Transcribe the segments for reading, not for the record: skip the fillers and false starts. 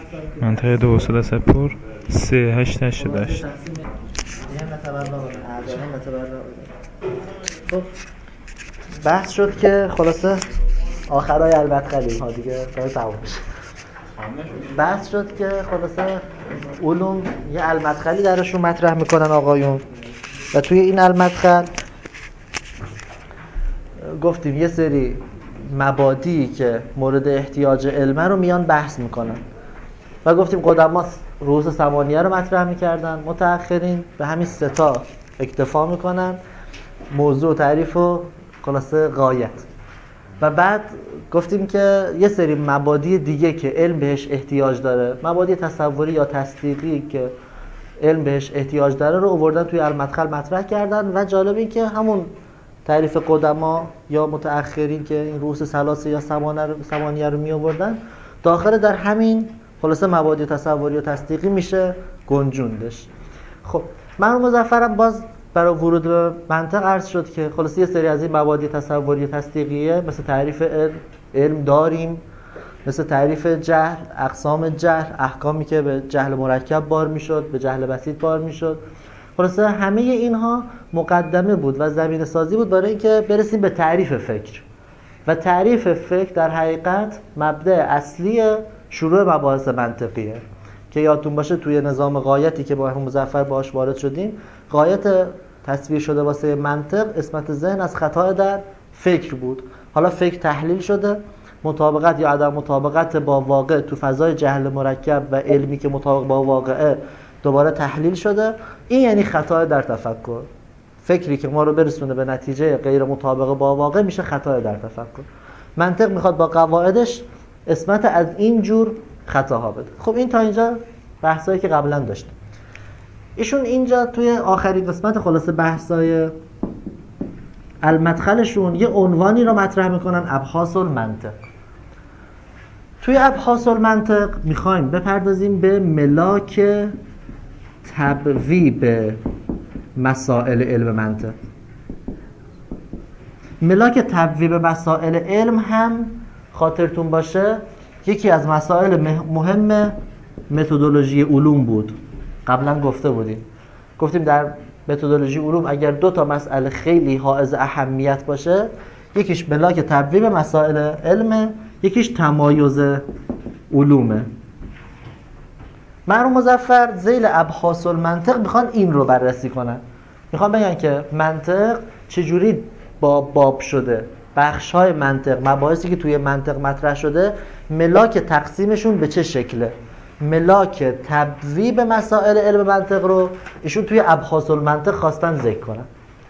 منطقه 2 3888. خب بحث شد که خلاصه آخرای المدخلی ها دیگه کار تموم میشه. بحث شد که خلاصه علوم یه المدخلی درشون مطرح میکنن آقایون و توی این المدخل گفتیم یه سری مبادی که مورد احتیاج علمه رو میان بحث میکنن و گفتیم قدما رؤوس ثمانیه رو مطرح میکردن، متأخرین به همین سه تا اکتفا میکنن، موضوع تعریف و خلاصه غایت. و بعد گفتیم که یه سری مبادی دیگه که علم بهش احتیاج داره، مبادی تصوری یا تصدیقی که علم بهش احتیاج داره رو آوردن توی المدخل مطرح کردن و جالب این که همون تعریف قدما یا متأخرین که این رؤوس ثلاثه یا ثمانیه رو می آوردن داخل در همین خلاصه مبادی تصوری و تصدیقی میشه گنجوندش. خب مرحوم مظفرم باز برای ورود به منطق عرض شد که خلاصه یه سری از این مبادی تصوری و تصدیقیه مثل تعریف علم داریم، مثل تعریف جهل، اقسام جهل، احکامی که به جهل مرکب بار میشد، به جهل بسیط بار میشد. خلاصه همه اینها مقدمه بود و زمینه سازی بود برای اینکه برسیم به تعریف فکر. و تعریف فکر در حقیقت مبدأ اصلی شروع مباحث منطقیه که یادتون باشه توی نظام غایتی که با مرحوم مظفر باهاش وارد شدیم، غایت تصویر شده واسه منطق اسمت ذهن از خطا در فکر بود. حالا فکر تحلیل شده، مطابقت یا عدم مطابقت با واقع تو فضای جهل مرکب و علمی که مطابق با واقعه دوباره تحلیل شده. این یعنی خطا در تفکر. فکری که ما رو برسونه به نتیجه غیر مطابق با واقع میشه خطا در تفکر. منطق میخواد با قواعدش اسمت از این جور خطاها بده. خب این تا اینجا بحثایی که قبلا داشتیم. ایشون اینجا توی آخرین قسمت خلاصه بحثای المدخلشون یه عنوانی رو مطرح میکنن، ابحاث المنطق. توی ابحاث المنطق میخوایم بپردازیم به ملاک تبویب مسائل علم منطق. ملاک تبویب مسائل علم هم خاطرتون باشه یکی از مسائل مهم متدولوژی علوم بود. قبلا گفته بودیم، گفتیم در متدولوژی علوم اگر دو تا مسئله خیلی حائز اهمیت باشه، یکیش ملاک تبویب مسائل علم، یکیش تمایز علومه. مرحوم مظفر ذیل ابحاث المنطق میخوان این رو بررسی کنن. میخوان بگن که منطق چجوری باب شده، بخش‌های منطق، مباحثی که توی منطق مطرح شده، ملاک تقسیمشون به چه شکله. ملاک تبویب مسائل علم منطق رو ایشون توی ابحاث المنطق خواستن ذکر کنن.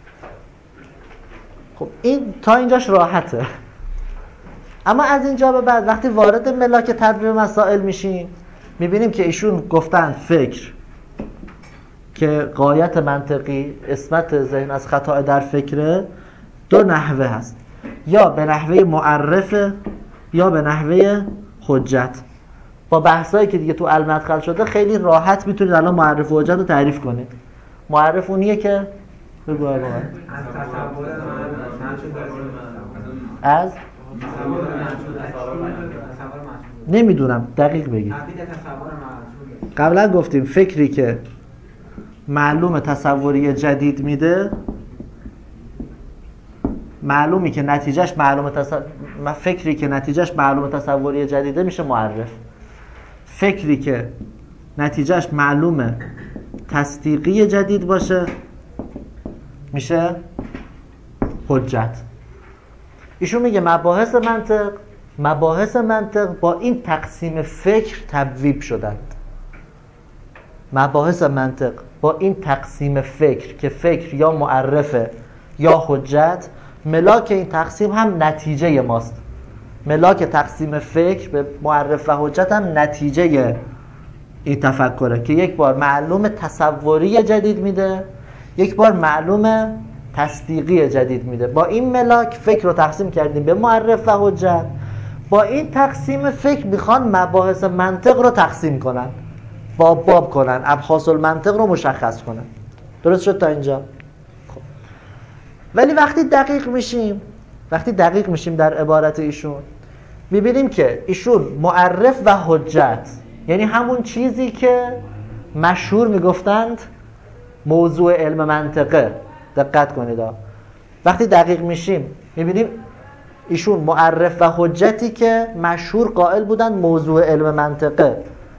خب این تا اینجاش راحته. اما از اینجا به بعد وقتی وارد ملاک تبویب مسائل میشیم میبینیم که ایشون گفتن فکر که غایت منطقی اسمت ذهن از خطا در فکره دو نحوه هست، یا به نحوه معرفه یا به نحوه حجت. با بحثایی که دیگه تو المدخل شده خیلی راحت میتونید الان معرف و حجت رو تعریف کنید. معرف اونیه که بگو آقا از نمیدونم دقیق بگید. قبلا گفتیم فکری که معلوم تصوری جدید میده، معلومی که نتیجهش فکری که نتیجهش معلوم تصوری جدیده میشه معرف. فکری که نتیجهش معلوم تصدیقی جدید باشه میشه حجت. ایشون میگه مباحث منطق با این تقسیم فکر تبویب شدند. مباحث منطق با این تقسیم فکر که فکر یا معرفه یا حجت، ملاک این تقسیم هم نتیجه ماست. ملاک تقسیم فکر به معرف و حجت هم نتیجه این تفکره که یک بار معلوم تصوری جدید میده، یک بار معلوم تصدیقی جدید میده. با این ملاک فکر رو تقسیم کردیم به معرف و حجت. با این تقسیم فکر میخوان مباحث منطق رو تقسیم کنن، باب کنن، ابحاث المنطق رو مشخص کنن. درست شد تا اینجا؟ خب. ولی وقتی دقیق میشیم در عبارت ایشون میبینیم که ایشون معرف و حجت یعنی همون چیزی که مشهور میگفتند موضوع علم منطقه. دقت کنید وقتی دقیق میشیم میبینیم ایشون معرف و حجتی که مشهور قائل بودن موضوع علم منطقه،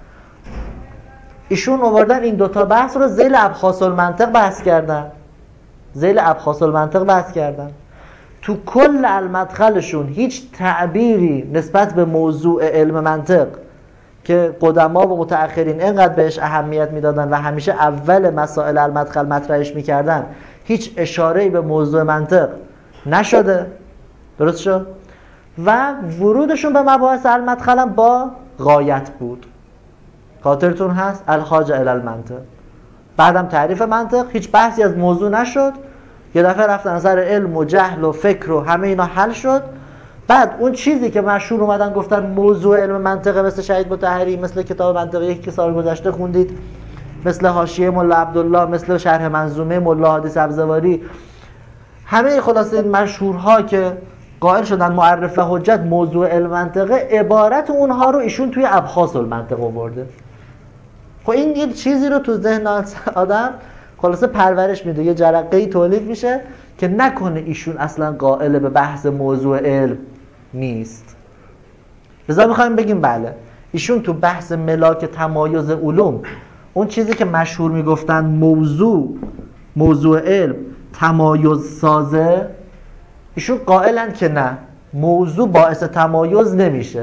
ایشون آوردن این دوتا بحث رو ذیل ابحاث المنطق بحث کردن. ذیل ابحاث المنطق بحث کردن. تو کل المدخلشون هیچ تعبیری نسبت به موضوع علم منطق که قدما و متأخرین اینقدر بهش اهمیت میدادن و همیشه اول مسائل المدخل مطرحش میکردن، هیچ اشاره‌ای به موضوع منطق نشده. درست شد؟ و ورودشون به مباحث المدخل هم با غایت بود. خاطرتون هست الحاجه الی المنطق. بعدم تعریف منطق، هیچ بحثی از موضوع نشد. یه دفعه رفتن نظر علم و جهل و فکر و همه اینا حل شد. بعد اون چیزی که مشهور اومدن گفتن موضوع علم منطقه، مثل شهید مطهری، مثل کتاب منطقه یک که سال گذشته خوندید، مثل حاشیه ملا عبدالله، مثل شرح منظومه ملا هادی سبزواری، همه خلاصه این مشهورها که قائل شدن معرف و حجت موضوع علم منطقه، عبارت اونها رو ایشون توی ابحاث المنطق آورده. خب این یه چیزی رو تو ذهن آدم خلاصه پرورش میده، یه جرقه‌ای تولید میشه که نکنه ایشون اصلا قائل به بحث موضوع علم نیست. لذا میخوایم بگیم بله ایشون تو بحث ملاک تمایز علوم، اون چیزی که مشهور میگفتن موضوع علم تمایز سازه، ایشون قائلن که نه، موضوع باعث تمایز نمیشه.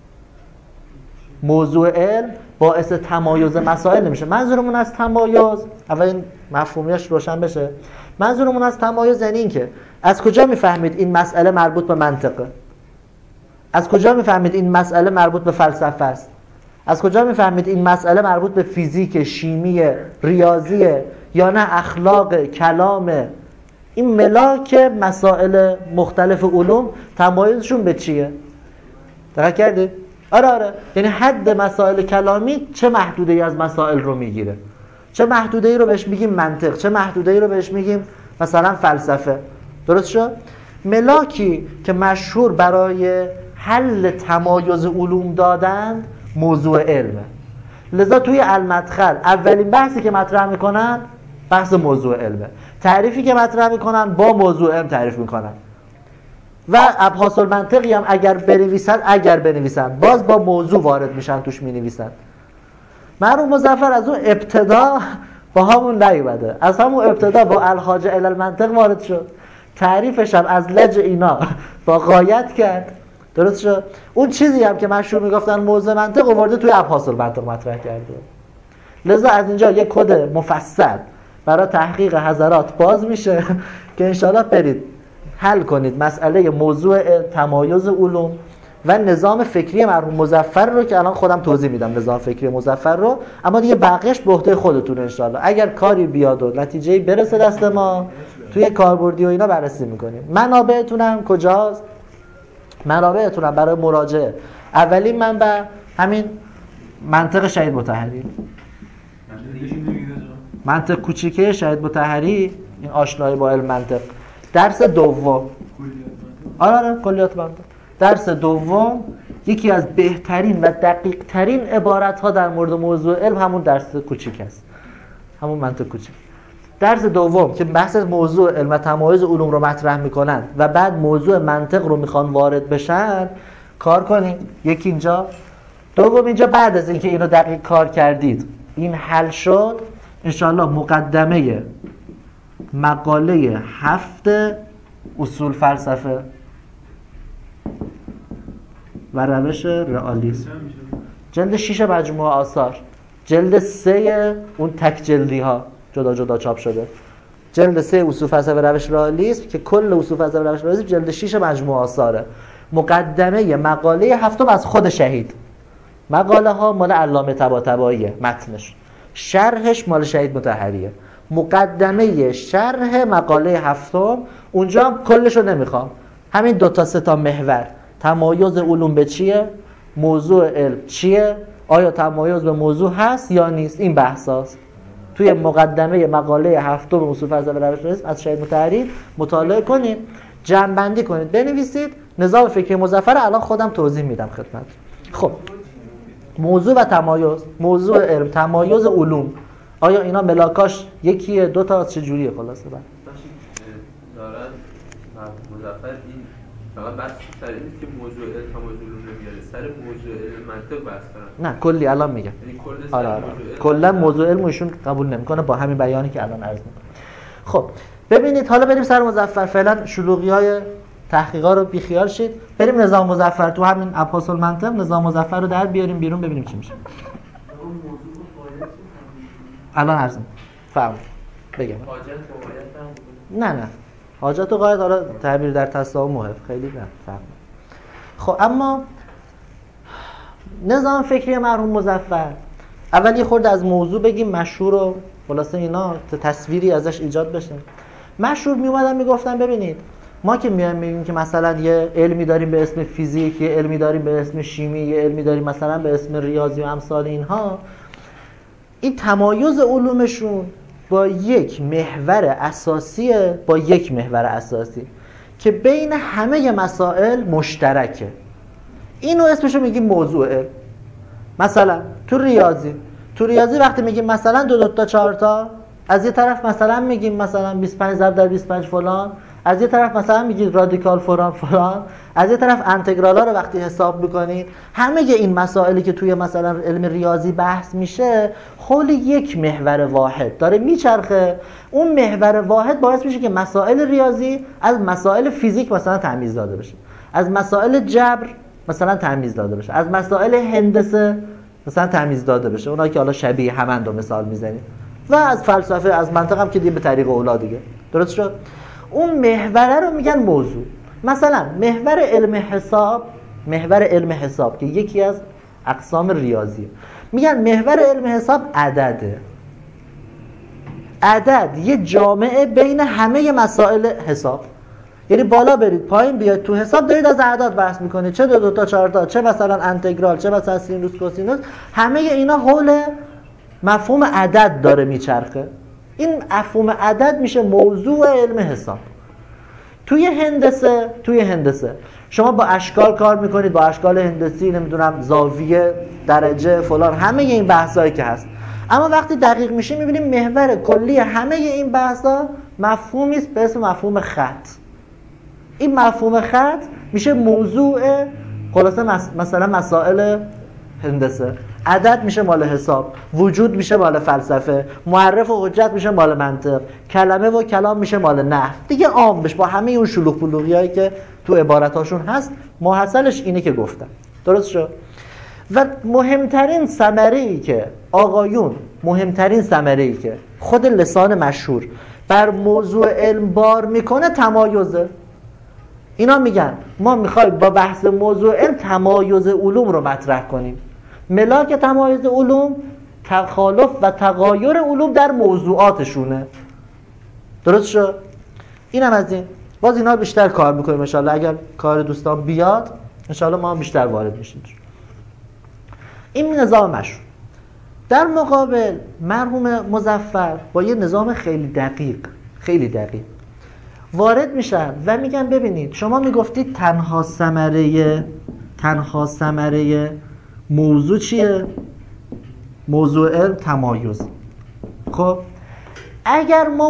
موضوع علم باعث تمایز مسائل نمیشه. منظورمون از تمایز، اول این مفهومیش روشن بشه، منظورمون از تمایز یعنی این که از کجا میفهمید این مسئله مربوط به منطقه، از کجا میفهمید این مسئله مربوط به فلسفه است، از کجا میفهمید این مسئله مربوط به فیزیک، شیمی، ریاضی یا نه اخلاق، کلام. این ملاک مسائل مختلف علوم تمایزشون به چیه؟ دقت کردید؟ آره یعنی حد مسائل کلامی چه محدوده‌ای از مسائل رو میگیره، چه محدوده‌ای رو بهش میگیم منطق، چه محدوده‌ای رو بهش میگیم مثلا فلسفه. درست شد؟ ملاکی که مشهور برای حل تمایز علوم دادن موضوع علمه. لذا توی المدخل اولین بحثی که مطرح میکنن بحث موضوع علمه، تعریفی که مطرح میکنن با موضوع علم تعریف میکنن و ابحاث المنطقی هم اگر بنویسن باز با موضوع وارد میشن، توش مینویسن. مرحوم مظفر از اون ابتدا با همون نیومده، از همون ابتدا با الحاجه الی المنطق وارد شد، تعریفش هم از لج اینا با غایت کرد. درست شد؟ اون چیزی هم که مشهور میگفتن موضوع منطق آورده توی ابحاث المنطق مطرح کرده. لذا از اینجا یک کد مفصل برای تحقیق حضرات باز میشه که انشاءالله برید حل کنید مسئله موضوع تمایز علوم و نظام فکری مرحوم مظفر رو که الان خودم توضیح میدم نظام فکری مظفر رو، اما دیگه بقیه‌اش به عهده خودتون انشاءالله. اگر کاری بیاد و نتیجه‌ای برسه دست ما توی کاربردی و اینا بررسی میکنیم. منابعتونم کجاست؟ منابعتونم برای مراجعه اولین منبع همین منطق شهید مطهری، منطق کوچیکه شهید مطهری، این آشنایی با علم منطق. درس دوم آره کلیات منطق. درس دوم یکی از بهترین و دقیق ترین عبارت ها در مورد موضوع علم همون درس کوچیک است، همون منطق کوچیک. درس دوم که بحث موضوع علم و تمایز علوم رو مطرح میکنن و بعد موضوع منطق رو میخوان وارد بشن، کار کنیم. یکی اینجا، دوم اینجا. بعد از اینکه اینو دقیق کار کردید، این حل شد، انشاءالله مقدمه مقاله 7 اصول فلسفه و روش رئالیسم، جلد 6 مجموعه آثار، جلد 3 اون تک جلدی ها جدا جدا چاپ شده، جلد 3 اصول فلسفه و روش رئالیسم که کل اصول فلسفه و روش رئالیسم جلد 6 مجموعه آثاره. مقدمه مقاله 7 از خود شهید، مقاله ها مال علامه طباطباییه متنش، شرحش مال شهید مطهریه. مقدمه شرح مقاله 7 اونجا هم کلشو نمیخوام، همین 2 تا 3 تا محور، تمایز علوم به چیه، موضوع علم چیه، آیا تمایز به موضوع هست یا نیست، این بحثاست. توی مقدمه مقاله 7 اصول فلسفه و روش رئالیسم از شهید مطهری مطالعه کنید، جمع‌بندی کنید، بنویسید. نظام فکری مظفر الان خودم توضیح میدم خدمت. خب موضوع و تمایز، موضوع علم، تمایز علوم، آیا اینا ملاکاش یکیه، دو تا، چه جوریه؟ خلاصه بعد دارن مظفر این فقط بس سر این که موضوع علم تمایز علوم نمیاره، سر موضوع علم منطق بحث کنن. نه کلی الان میگم، یعنی آره کلا موضوع علم ایشون قبول نمیکنه با همین بیانی که الان عرض میکنه. خب ببینید حالا بریم سر مظفر، فعلا شلوغی‌های تحقیقا رو بیخیال شید، بریم نظام مظفر تو همین ابحاث المنطق نظام مظفر رو در بیاریم بیرون ببینیم چی میشه. الان عرض فهم بگم نه حاجت و غایت حالا تعبیر در تساوی محف خیلی نه فهم. خب اما نظام فکری مرحوم مظفر، اول یه خورده از موضوع بگیم مشهور و خلاصه اینا تصویری ازش ایجاد بشه. مشهور میومدن میگفتن ببینید ما که میگیم که مثلا یه علمی داریم به اسم فیزیک، یه علمی داریم به اسم شیمی، یه علمی داریم مثلا به اسم ریاضی و امثال اینها، این تمایز علومشون با یک محور اساسی که بین همه مسائل مشترکه. اینو اسمشو میگیم موضوع علم. مثلا تو ریاضی وقتی میگیم مثلا 2 تا 4 تا، از یه طرف مثلا میگیم مثلا 25 ضرب در 25 فلان، از یه طرف مثلا میگید رادیکال فلان، از یه طرف انتگرالا رو وقتی حساب میکنید، همه این مسائلی که توی مثلا علم ریاضی بحث میشه حول یک محور واحد داره میچرخه. اون محور واحد باعث میشه که مسائل ریاضی از مسائل فیزیک مثلا تمیز داده بشه، از مسائل جبر مثلا تمیز داده بشه، از مسائل هندسه مثلا تمیز داده بشه، اونایی که حالا شبیه همند رو مثال میزنیم، و از فلسفه، از منطق هم که دیگه به طریق اولا دیگه. درست شد؟ اون محوره رو میگن موضوع. مثلا محور علم حساب که یکی از اقسام ریاضیه، میگن محور علم حساب عدده. عدد یه جامعه بین همه مسائل حساب، یعنی بالا برید پایین بیاید تو حساب دارید از اعداد بحث میکنید، چه 2 تا 4 تا، چه مثلا انتگرال، چه مثلا سینوس کوسینوس، همه اینا حول مفهوم عدد داره میچرخه. این مفهوم عدد میشه موضوع علم حساب. توی هندسه شما با اشکال کار میکنید، با اشکال هندسی، نمیدونم زاویه، درجه، فلان، همه این بحثایی که هست. اما وقتی دقیق میشه میبینیم محور کلی همه این بحثا مفهومی است به اسم مفهوم خط. این مفهوم خط میشه موضوع خلاصه مثلا مسائل هندسه. عدد میشه مال حساب، وجود میشه مال فلسفه، معرف و حجت میشه مال منطق، کلمه و کلام میشه مال نحو. دیگه عام بشه با همه اون شلوغ پلوغیایی که تو عبارتاشون هست. محصلش اینه که گفتم. درست شد؟ و مهمترین ثمره‌ای که آقایون، مهمترین ثمره‌ای که خود لسان مشهور بر موضوع علم بار میکنه تمایزه. اینا میگن ما میخوایم با بحث موضوع علم تمایز علوم رو مطرح کنیم. ملاک تمایز علوم تخالف و تغایر علوم در موضوعاتشونه. درست شد؟ اینم از این. باز اینا بیشتر کار میکنیم انشالله. اگر کار دوستان بیاد انشالله ما هم بیشتر وارد میشیم. این نظام مشهور. در مقابل مرحوم مظفر با یه نظام خیلی دقیق وارد میشن و میگن ببینید شما میگفتید تنها ثمره موضوع چیه؟ موضوع علم تمایز. خب اگر ما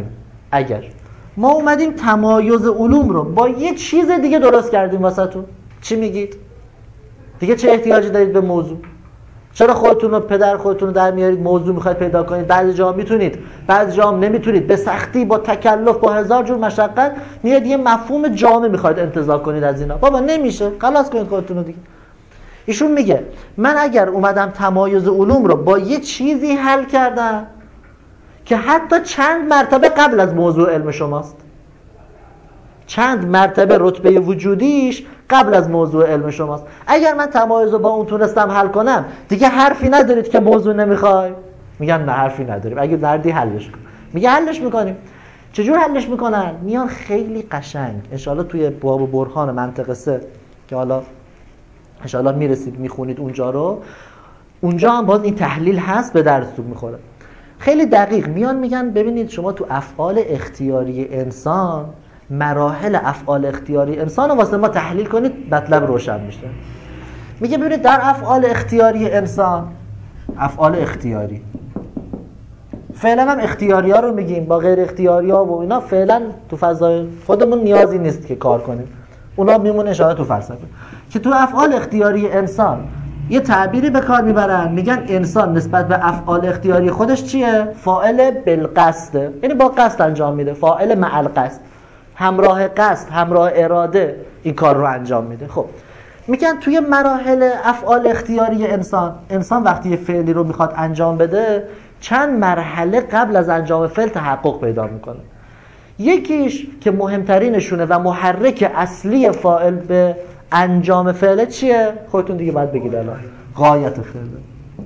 اومدیم تمایز علوم رو با یه چیز دیگه درست کردیم واسهتون، چی میگید؟ دیگه چه احتیاجی دارید به موضوع؟ چرا خودتون رو در میارید موضوع میخواید پیدا کنید؟ بعضی جا میتونید، بعضی جا نمیتونید، به سختی، با تکلف، با هزار جور مشقت میاد یه مفهوم جامع میخواید انتزاع کنید از اینا. بابا نمیشه، خلاص کنید خودتون رو دیگه. ایشون میگه من اگر اومدم تمایز علوم رو با یه چیزی حل کردم که حتی چند مرتبه قبل از موضوع علم شماست، چند مرتبه رتبه وجودیش قبل از موضوع علم شماست، اگر من تمایز رو با اون تونستم حل کنم دیگه حرفی ندارید که موضوع نمیخوای؟ میگن نه حرفی نداریم. اگه دردی حلش کن. میگه حلش میکنیم. چجور حلش میکنن؟ میان خیلی قشنگ انشالله توی باب و برهان منطق 3 که حالا انشالله میرسید میخونید اونجا رو، اونجا هم باز این تحلیل هست، به درستون میخوره. خیلی دقیق میان میگن ببینید شما تو افعال اختیاری انسان، مراحل افعال اختیاری انسان رو واسه ما تحلیل کنید، مطلب روشن میشه. میگه ببینید در افعال اختیاری انسان، افعال اختیاری فعلا هم اختیاری ها رو میگیم، با غیر اختیاری ها و اینا فعلا تو فضای خودمون نیازی نیست که کار کنیم، اونا میمونه اشاره تو فلسفه. که تو افعال اختیاری انسان یه تعبیری به کار میبرن، میگن انسان نسبت به افعال اختیاری خودش چیه؟ فاعل بالقصد، یعنی با قصد انجام میده، فاعل مع القصد، همراه قصد، همراه اراده این کار رو انجام میده. خب میگن توی مراحل افعال اختیاری انسان وقتی یه فعلی رو میخواد انجام بده چند مرحله قبل از انجام فعل تحقق پیدا میکنه. یکیش که مهمترینشونه و محرک اصلی فاعل به انجام فعل چیه؟ خودتون دیگه باید بگید الان. غایت فعله.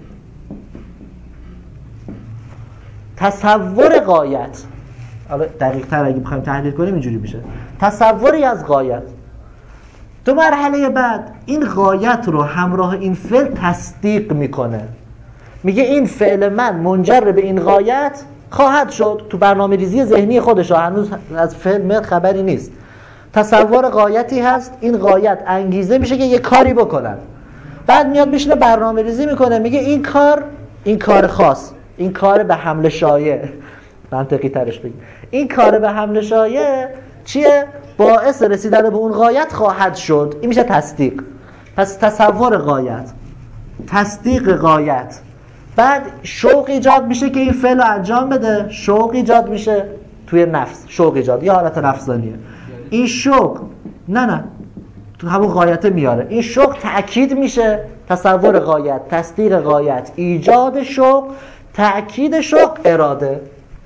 تصور غایت، حالا دقیق تر اگه بخوایم تحلیل کنیم اینجوری میشه، تصوری از غایت. تو مرحله بعد این غایت رو همراه این فعل تصدیق میکنه، میگه این فعل من منجر به این غایت خواهد شد. تو برنامه ریزی ذهنی خودش هنوز از فعل خبری نیست، تصور غایتی هست، این غایت انگیزه میشه که یه کاری بکنن، بعد میاد میشینه برنامه ریزی میکنه، میگه این کار خاص، این کار به حمل شایع، منطقی ترش بگیم این کار به حمل شایع چیه؟ باعث رسیدن به اون غایت خواهد شد. این میشه تصدیق. پس تصور غایت، تصدیق غایت، بعد شوق ایجاد میشه که این فعل رو انجام بده، شوق ایجاد میشه توی نفس، شوق ایجاد یه حالت نفسانیه. این شوق نه تو همون غایت میاره، این شوق تأکید میشه، تصور غایت، تصدیق غایت، ایجاد شوق، تأکید شوق، اراده.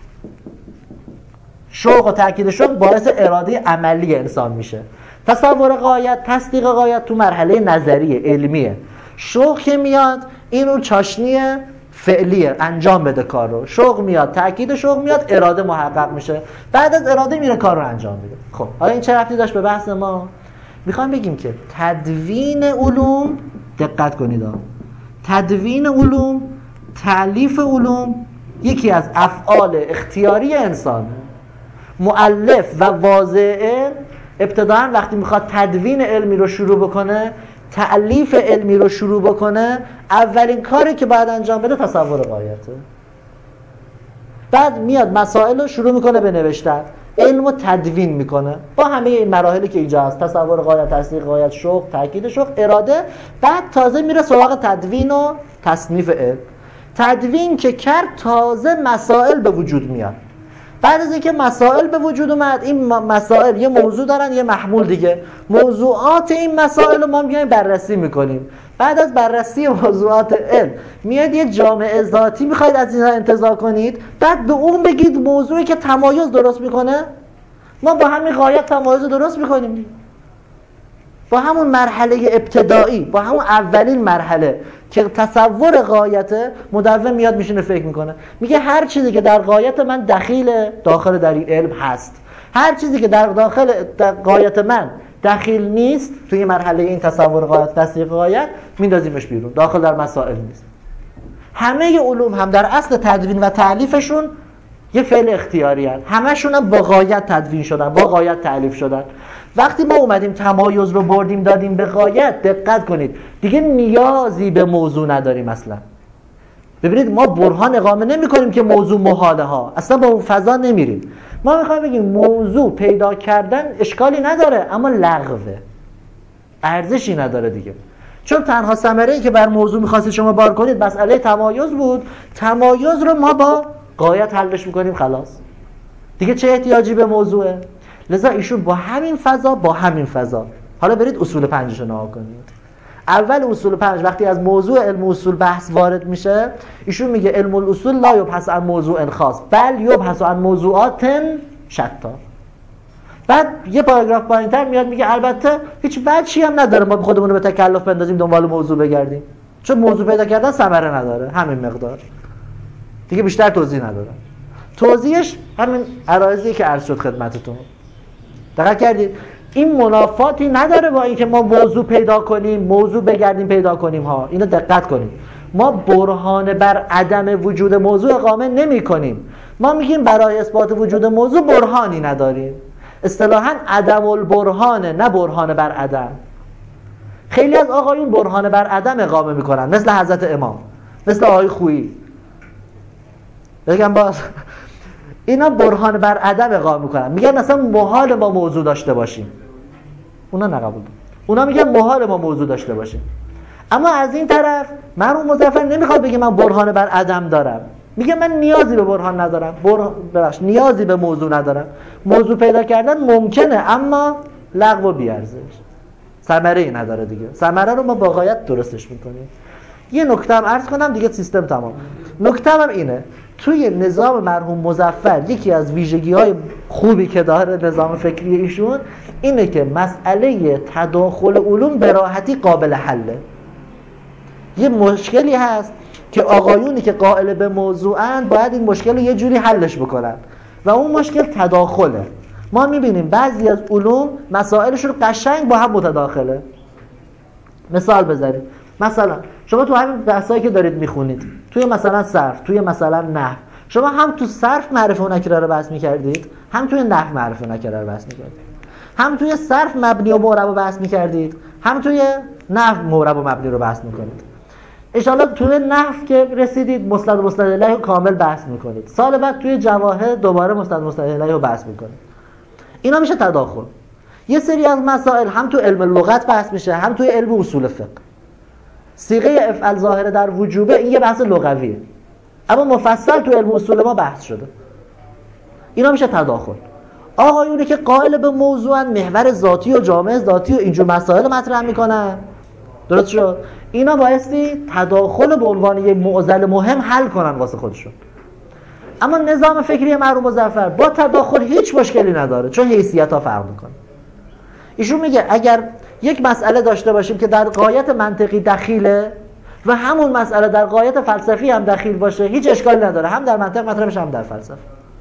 شوق و تأکید شوق باعث اراده عملی انسان میشه. تصور غایت، تصدیق غایت تو مرحله نظریه، علمیه. شوق که میاد این اون چاشنی فعلیه، انجام بده کار رو. شوق میاد، تأکید شوق میاد، اراده محقق میشه، بعد از اراده میره کار رو انجام میده. خب حالا این چه ربطی داشت به بحث ما؟ میخوام بگیم که تدوین علوم، دقت کنید تدوین علوم، تألیف علوم یکی از افعال اختیاری انسانه. مؤلف و واضع ابتداً وقتی میخواد تدوین علمی رو شروع بکنه، تألیف علمی رو شروع بکنه، اولین کاری که باید انجام بده تصور غایته. بعد میاد مسائل رو شروع میکنه به نوشتن، علم رو تدوین میکنه با همه این مراحلی که اینجا هست، تصور غایت، تصدیق غایت، شوق، تأکید شوق، اراده. بعد تازه میره سراغ تدوین و تصنیف علم. تدوین که کرد تازه مسائل به وجود میاد. بعد از اینکه مسائل به وجود اومد، این مسائل یه موضوع دارن یه محمول دیگه، موضوعات این مسائل رو ما میایم بررسی میکنیم. بعد از بررسی موضوعات علم میاد یه جامعه ذاتی میخواید از اینها انتزاع کنید، بعد به اون بگید موضوعی که تمایز درست میکنه. ما با همین غایت تمایز درست میکنیم، با همون مرحله ابتدایی، با همون اولین مرحله که تصور غایته، مدون میاد میشینه فکر میکنه، میگه هر چیزی که در غایت من داخل در این علم هست، هر چیزی که در غایت من دخیل نیست توی مرحله این تصور غایت، تصدیق غایت، میندازیمش بیرون، داخل در مسائل نیست. همه علوم هم در اصل تدوین و تألیفشون یه فعل اختیاری هست، همشون هم با غایت تدوین شدن، با غایت تألیف شدن. وقتی ما اومدیم تمایز رو بردیم دادیم به غایت، دقت کنید دیگه نیازی به موضوع نداریم اصلا. ببینید ما برهان اقامه نمی کنیم که موضوع محاله ها، اصلا با اون فضا نمیریم. ما میخوایم بگیم موضوع پیدا کردن اشکالی نداره، اما لغوه، ارزشی نداره دیگه. چون تنها ثمره‌ای که بر موضوع میخواستید شما بار کنید مسئله تمایز بود، تمایز رو ما با غایت حلش میکنیم، خلاص دیگه چه احتیاجی به موضوعه. لذا ایشون با همین فضا حالا برید اصول 5 رو نها کنید. اول اصول 5 وقتی از موضوع علم اصول بحث وارد میشه، ایشون میگه علم الاصول لا یبحث عن موضوع خاص بل یبحث عن موضوعات شتا. بعد یه پاراگراف پایین‌تر میاد میگه البته هیچ وجهی هم نداره ما خودمون رو به تکلف بندازیم دنبال موضوع بگردیم، چون موضوع پیدا کردن ثمره نداره، همین مقدار دیگه، بیشتر توضیح نداره. توضیحش همین عرایضی که عرض شد خدمتتون. دقت کردید این منافاتی نداره با اینکه ما موضوع پیدا کنیم، موضوع بگردیم پیدا کنیم ها. اینو دقت کنید، ما برهان بر عدم وجود موضوع اقامه نمی کنیم. ما میگیم برای اثبات وجود موضوع برهانی نداریم. اصطلاحاً عدم البرهانه، نه برهان بر عدم. خیلی از آقایون برهان بر عدم اقامه میکنن، مثل حضرت امام، مثل آقای خویی. بگم باز اینا برهان بر عدم اقامه میکنن، میگن مثلا محال ما موضوع داشته باشیم. اونا نقبول، اونا میگن محال ما موضوع داشته باشیم. اما از این طرف مرحوم مظفر نمیخواد بگه من برهان بر عدم دارم، میگه من نیازی به برهان ندارم، نیازی به موضوع ندارم. موضوع پیدا کردن ممکنه اما لغو و بی‌ارزش، ثمره‌ای نداره دیگه. ثمره رو ما با غایت درستش میکنیم. یه نکته هم عرض کنم دیگه سیستم تمام. نکته هم اینه، توی نظام مرحوم مظفر یکی از ویژگی‌های خوبی که داره نظام فکری ایشون اینه که مسئله تداخل علوم به راحتی قابل حله. یه مشکلی هست که آقایونی که قائل به موضوعن باید این مشکل رو یه جوری حلش بکنن و اون مشکل تداخله. ما میبینیم بعضی از علوم مسائلشون قشنگ با هم متداخله. مثال بزنیم، مثلا شما تو همین بحثایی که دارید میخونید، توی مثلا صرف، توی مثلا نحو، شما هم تو صرف معرفه و نکره رو بحث میکردید، هم توی نحو معرفه و نکره رو بحث میکردید. هم توی صرف مبنی و معرب رو بحث میکردید، هم توی نحو معرب و مبنی رو بحث میکنید. انشاءالله توی نحو که رسیدید مسند و مسند الیه رو کامل بحث میکنید. سال بعد توی جواهر دوباره مسند و مسند الیه رو بحث میکنید. اینا میشه تداخل. یه سری از مسائل هم تو علم لغت بحث میشه، هم توی علم اصول فقه. صیغه افعل ظاهره در وجوبه، این یه بحث لغویه، اما مفصل تو علم اصول ما بحث شده. اینا میشه تداخل. آقایونی که قائل به موضوعن، محور ذاتی و جامعه ذاتی و اینجور مسائل مطرح میکنن، درست شد؟ اینا بایستی تداخل به عنوان یه معضل مهم حل کنن واسه خودشون. اما نظام فکری مرحوم مظفر با تداخل هیچ مشکلی نداره، چون حیثیت‌ها فرق میکنه. ایشون میگه اگر یک مسئله داشته باشیم که در غایت منطقی دخیله و همون مسئله در غایت فلسفی هم دخیل باشه، هیچ اشکالی نداره، هم در منطق مطرح بشه هم در فلسفه.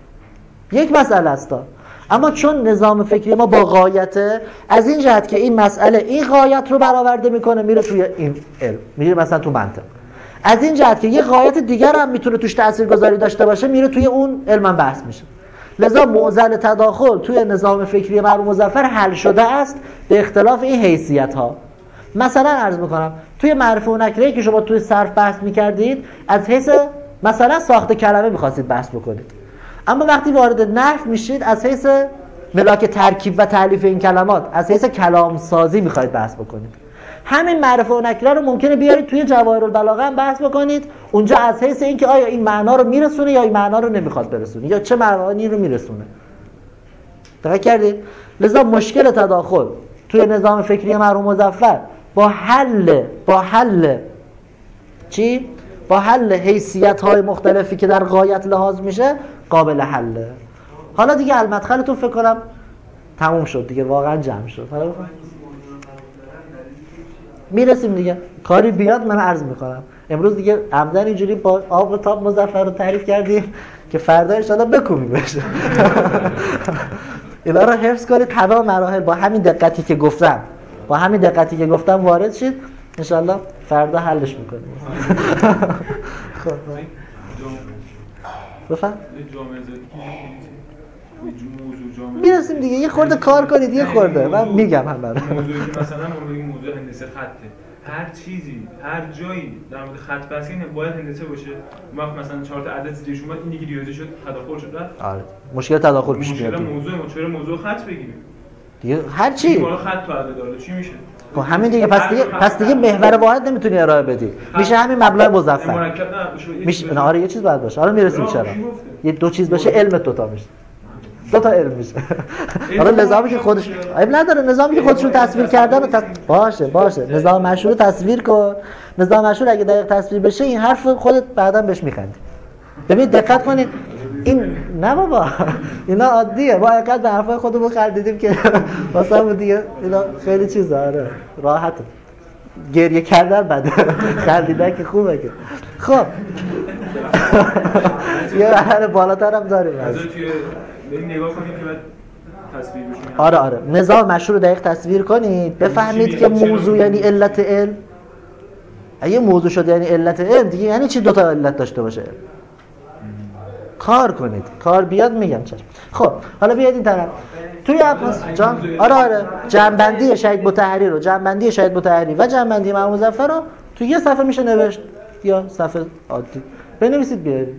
یک مسئله است. اما چون نظام فکری ما با غایته، از این جهت که این مسئله این غایت رو برآورده میکنه میره توی این علم، میره مثلا تو منطق. از این جهت که یه غایت دیگر هم میتونه توش تاثیرگذاری داشته باشه میره توی اون علم هم بحث میشه. لذا معضل تداخل توی نظام فکری مرحوم مظفر حل شده است به اختلاف این حیثیت ها. مثلا عرض میکنم توی معرفه و نکره‌ای که شما توی صرف بحث میکردید، از حیث مثلا ساخت کلمه میخواستید بحث بکنید، اما وقتی وارد نحو میشید از حیث ملاک ترکیب و تألیف این کلمات، از حیث کلام سازی میخواید بحث بکنید. همین معرفه و نکره رو ممکنه بیارید توی جواهر البلاغه هم بحث بکنید، اونجا از حیث اینکه آیا این معنا رو میرسونه یا این معنا رو نمیخواد برسونه، یا چه معانی رو میرسونه. دقیق کردید؟ لذا مشکل تداخل توی نظام فکری مرحوم مظفر با حل چی؟ با حل حیثیت‌های مختلفی که در غایت لحاظ میشه قابل حله. حالا دیگه المدخلتون فکر کنم تموم شد دیگه، واقعا جمع شد. حالا میرسیم دیگه، کاری بیاد من عرض میکنم. امروز دیگه عمدن اینجوری با آب و تاب مظفر رو تعریف کردیم که فردا انشاءالله بکوبیم بشه. اینا رو حفظ کنید، تمام مراحل با همین دقتی که گفتم وارد شید، انشاءالله فردا حلش میکنیم. خب بفهم میرسیم دیگه، یه خورده کار کنید، یه خورده من میگم همه رو. موضوعی که مثلا ما بگیم موضوع هندسه خطه، هر چیزی هر جایی در مورد خط بحث کنه باید هندسه باشه. وقت مثلا 4 تا عدد زیرش اومد، این دیگه ریاضی شد، تداخل شد. آره مشکل تداخل پیش میاد. مشکل موضوع خط بگیریم دیگه، هر چی بالا خط تو عدد داره چی میشه؟ خب همین دیگه. پس دیگه محور واحد نمیتونی ارائه بدی، میشه همین مبلغ مظفر مرکب میشه. آره یه چیز باید باشه. حالا میرسیم چرا یه دو چیز باشه، علم دوتا میشه، دوتا علم میشه. حالا نظامی که خودش عیب نداره، نظامی که خودشون تصویر کردن باشه نظام مشهور رو تصویر کن. نظام مشهور اگه دقیق تصویر بشه این حرف خودت بعداً بهش میخندی. ببین دقت کنید، این نه بابا اینا عادیه، ما اینقدر به حرفای خودمون خندیدیم که واسه دیگه اینا خیلی چیزا. آره راحته، گریه کردن بده، خندیدن که خوبه. که خب یه مرحله بالاتر هم داریم. بریم نگاه کنیم که بعد تصویر بشیم. آره نظام مشهور رو دقیق تصویر کنید، بفهمید که موضوع یعنی علت علم. اگه موضوع شد یعنی علت علم، دیگه یعنی چی دوتا علت داشته باشه؟ کار کنید، کار بیاد میگم چشم. خب حالا بیاید این طرف توی عباس جان، آره جنبندی شهید مطهری رو، جنبندی شهید مطهری و جنبندی امام مظفر رو تو یه صفحه میشه نوشت یا صفحه عادی بنویسید بیارید.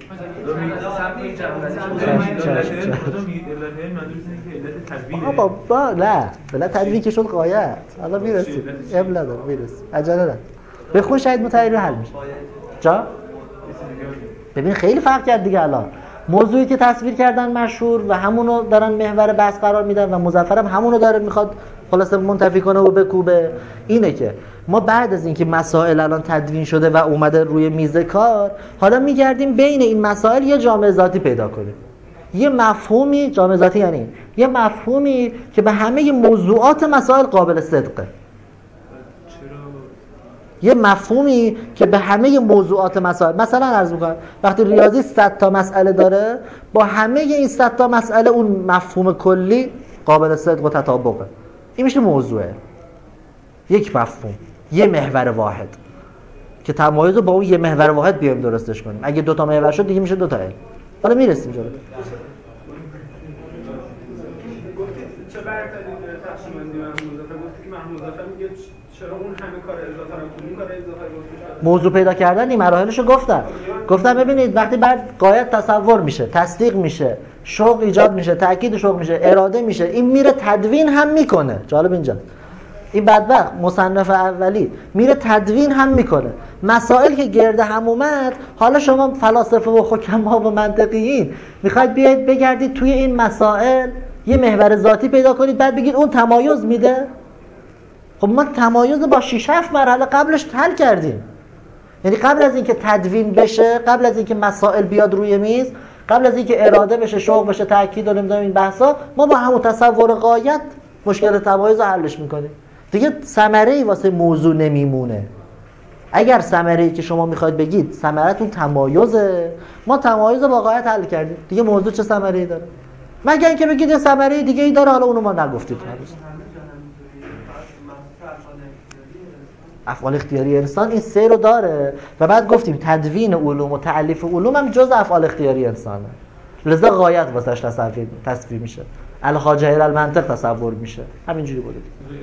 بابا نه بلا تدوین که شد غایت، حالا میرسید اب نداره میرسید عجله نداره. بخون شهید مطهری رو حل میشه جا. ببین خیلی فرق کرد دیگه. الان موضوعی که تصویر کردن مشهور و همونو دارن محور بحث قرار میدن و مظفر هم همونو داره میخواد خلاصه منتفی کنه و بکوبه. اینه که ما بعد از اینکه مسائل الان تدوین شده و اومده روی میز کار، حالا میگردیم بین این مسائل یه جامعه ذاتی پیدا کنیم، یه مفهومی. جامعه ذاتی یعنی یه مفهومی که به همه موضوعات مسائل قابل صدقه، یه مفهومی که به همه موضوعات مسائل، مثلا عرض می‌کنم وقتی ریاضی 100 تا مسئله داره، با همه این 100 تا مسئله اون مفهوم کلی قابل صدق و تطابقه. این میشه موضوعه، یک مفهوم، یه محور واحد که تمایز رو با اون یه محور واحد بیایم درستش کنیم. اگه دو تا محور شد دیگه میشه دو تا علم. حالا میرسیم جلو. چه برتری داره تقسیم بندی محمود مظفر؟ گفتی که محمود مظفر میگه چرا اون همه کار اضافه رو کنیم، کار اضافه گفتش موضوع پیدا کردن این مراحلشو گفتم ببینید وقتی بعد غایت تصور میشه، تصدیق میشه، شوق ایجاد میشه، تاکید شوق میشه، اراده میشه، این میره تدوین هم میکنه. جالب اینجا این بدبخت مصنف اولی میره تدوین هم میکنه. مسائل که گرد هم اومد، حالا شما فلاسفه و حکما و منطقیین میخواید بیاید بگردید توی این مسائل یه محور ذاتی پیدا کنید، بعد بگید اون تمایز میده. خب ما تمایز با 6-7 مرحله قبلش حل کردیم. یعنی قبل از اینکه تدوین بشه، قبل از اینکه مسائل بیاد روی میز، قبل از اینکه اراده بشه، شوق بشه، تاکید و نمیدونم این بحثا، ما با همون تصور غایت مشکل تمایز رو حلش میکنیم. دیگه ثمره‌ای واسه موضوع نمیمونه. اگر ثمره‌ای که شما میخواید بگید ثمرتون تمایزه، ما تمایز با غایت حل کردیم، دیگه موضوع چه ثمره‌ای داره؟ مگر اینکه بگید یه ثمره دیگه‌ای داره، حالا اونو ما نگفتید. افعال اختیاری انسان این سه رو داره و بعد گفتیم تدوین علوم و تألیف علوم هم جز افعال اختیاری انسانه، لذا غایت واسش تصویر میشه، الحاجه الی المنطق تصور میشه. همینجوری بوده.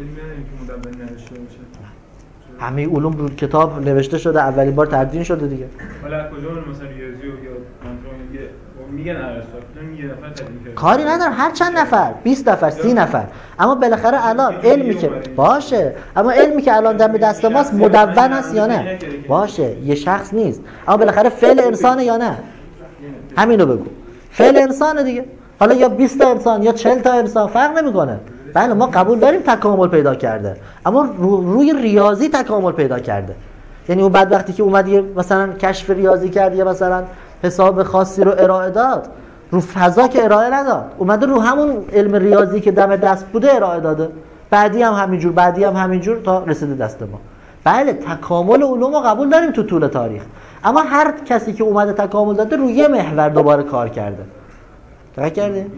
همه علوم رو کتاب نوشته شده، اولین بار تدوین شده دیگه. حالا کجا مثلا ریاضی یا منطق میگن ارسطو یه نفر تدوین کرده، کاری ندارم هر چند نفر، 20 نفر 30 نفر، اما بالاخره الان علمی که باشه، اما علمی که الان دم دست ماست مدون است یا نه؟ باشه یه شخص نیست، اما بالاخره فعل انسانه یا نه؟ همینو بگو، فعل انسانه دیگه. حالا یا 20 تا انسان یا 40 تا انسان فرق نمیکنه. بله ما قبول داریم تکامل پیدا کرده، اما روی ریاضی تکامل پیدا کرده. یعنی اون بعد وقتی که اومد یه مثلا کشف ریاضی کرد یا مثلا حساب خاصی رو ارائه داد، رو فضا که ارائه نداد، اومده رو همون علم ریاضی که دم دست بوده ارائه داده. بعدی هم همینجور، بعدی هم همینجور تا رسیده دست ما. بله تکامل علوم رو قبول داریم تو طول تاریخ، اما هر کسی که اومده تکامل داده روی یه محور دوباره کار کرده. دقیق کردیم؟